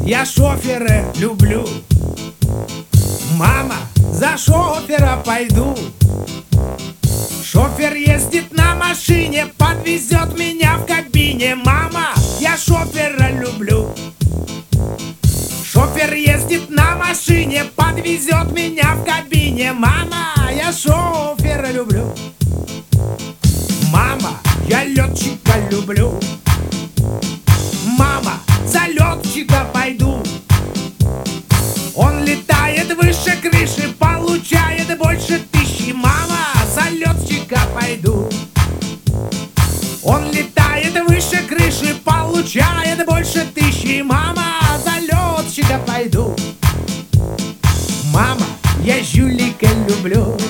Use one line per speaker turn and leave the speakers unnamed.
я шофера люблю. Мама, за шофера пойду. Шофер ездит на машине, подвезет меня в кабине. Мама, я шофера люблю. Шофер ездит на машине, подвезет меня в кабине. Мама, я шофера люблю. Мама, я летчика люблю. Мама, за летчика пойду. Он летает выше крыши, получает больше 1000. Мама, за летчика пойду. Он летает выше крыши, получает больше 1000. Мама, за летчика пойду. Мама, я жулика люблю.